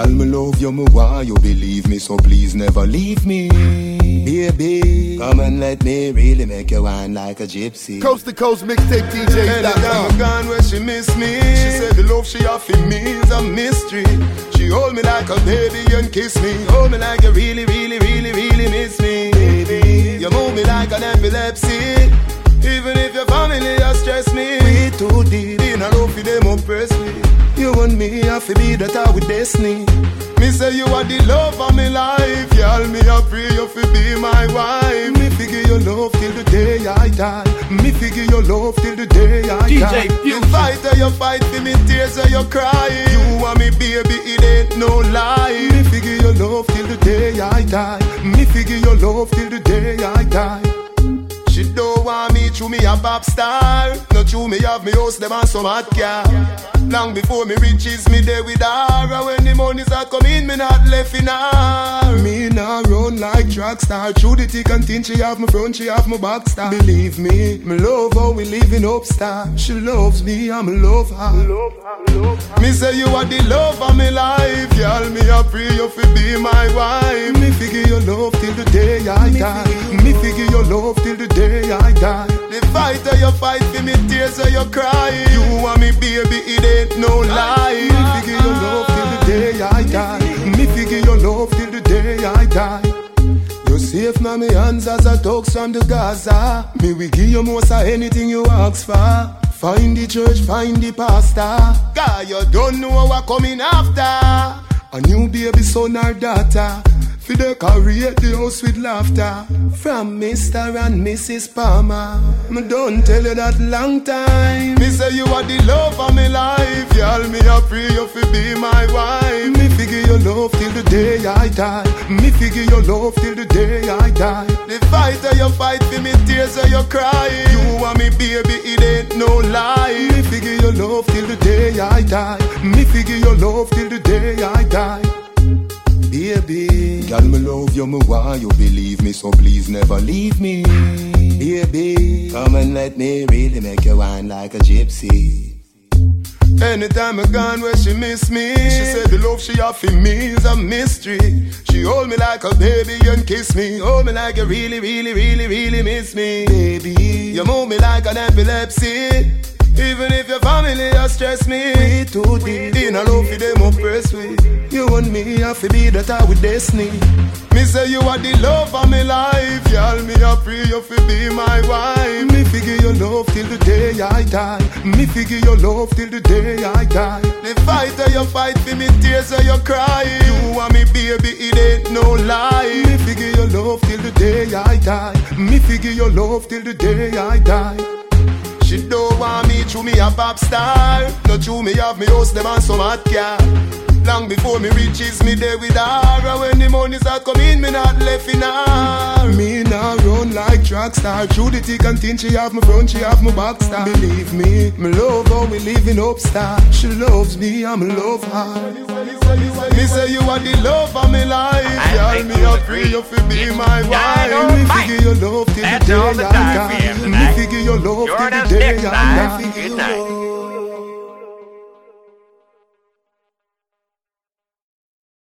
Girl, me love you, me want you believe me, so please never leave me. Baby, come and let me really make you wine like a gypsy. Coast to coast mixtape DJ. Anytime I gone where she miss me, she said the love she offer me is a mystery. She hold me like a baby and kiss me. Hold me like you really, really, really, really miss me. Baby, you move me like an epilepsy. Even if your family has stressed me, we too deep in a love for them oppress me. You and me have to be that with destiny. Me say you are the love of my life. Y'all me I pray you fi be my wife. Me figure your love till the day I die. Me figure your love till the day I die. You fight or you fight for me tears or you cry. You and me baby it ain't no lie. Me figure your love till the day I die. Me figure your love till the day I die. She don't want me through me a pop star. Not through me have me house them and some hot car. Long before me riches me there with her. And when the money's a come in me not left in her. Me not run like track star. Through the thick and thin she have my front, she have my back star. Believe me love how we live in upstar. She loves me, I'm love her. Me say you are the love of my life. Girl me I pray you fi be my wife. Me figure your love till the day I die. Me figure your love till the day I die. The fight or you fight for me tears or you cry. You and me baby it ain't no lie. Me figure your love till the day I die. Me figure your love till the day I die. You're safe now me hands as a dogs from the Gaza. Me we give you most of anything you ask for. Find the church, find the pastor. God you don't know what coming after. A new baby son or daughter. For the create the house with laughter. From Mr. and Mrs. Palmer. Me don't tell you that long time. Me say you are the love of my life. Y'all me I pray you fi be my wife. Me figure your love till the day I die. Me figure your love till the day I die. The fight or you fight for me tears or you cry. You and me baby it ain't no lie. Me figure your love till the day I die. Me figure your love till the day I die. Baby, girl, me love you, me want you believe me, so please never leave me. Baby, come and let me really make you wine like a gypsy. Anytime I gone where she miss me, she said the love she offer me is a mystery. She hold me like a baby and kiss me. Hold me like you really, really, really, really miss me. Baby, you move me like an epilepsy. Even if your family has stressed me, we too deep in a love for them oppress we. You and me have to be that with destiny. Me say you are the love of my life. Y'all me I pray you fi be my wife. Me figure your love till the day I die. Me figure your love till the day I die. The fight or you fight for me tears or you cry. You and me baby it ain't no lie. Me figure your love till the day I die. Me figure your love till the day I die. She don't want me through me a pop star. Not through me have me house them and some hot car. Long before me riches me there with her. And when the money's a come in me not left in her. Me now run like track star. Through the thick and thin she have my front, she have my back star. Believe me love how we live in upstar. She loves me, I'm love her. Me say you are the love of my life. Y'all me I pray you fi be my wife. Me figure your love till the day I die. Me figure your love till the day I die.